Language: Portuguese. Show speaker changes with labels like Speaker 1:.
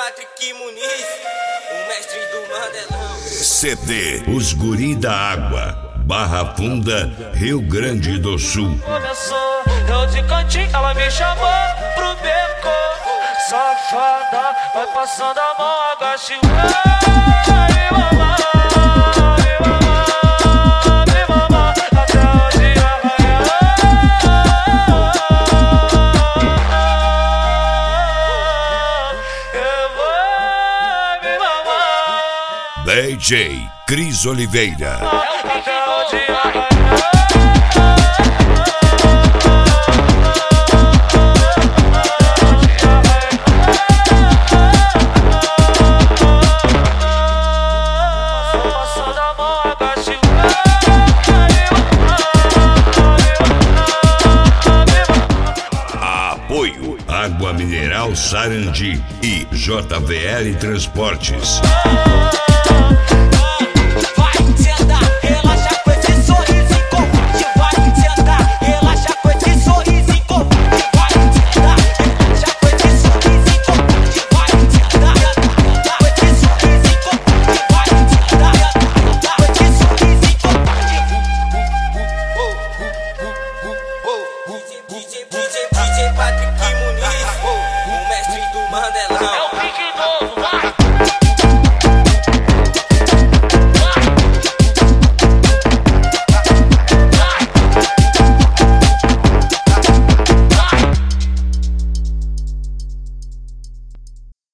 Speaker 1: Patrick Muniz, o mestre do Mandelão.
Speaker 2: CD Os Guri da Água, Barra Funda, Rio Grande do Sul.
Speaker 3: Começou, eu de cantinho, ela me chamou pro beco. Safada, vai passando a mão, agache o me mamar, até o dia raiar. Eu vou me mamar.
Speaker 2: DJ Cris Oliveira.
Speaker 3: Até o dia raiar.
Speaker 2: Apoio Água Mineral Sarandi e JVL Transportes.